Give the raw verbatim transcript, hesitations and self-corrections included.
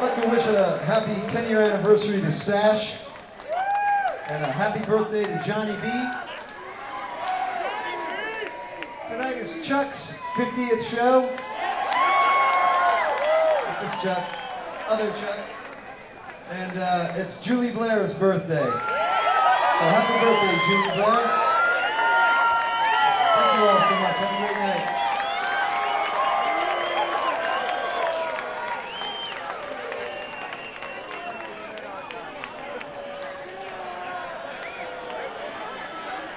I'd like to wish a happy ten year anniversary to Sash, and a happy birthday to Johnny B. Tonight is Chuck's fiftieth show. This Chuck, other Chuck. And uh, it's Julie Blair's birthday. So happy birthday, Julie Blair. Thank you all so much. Have a great night.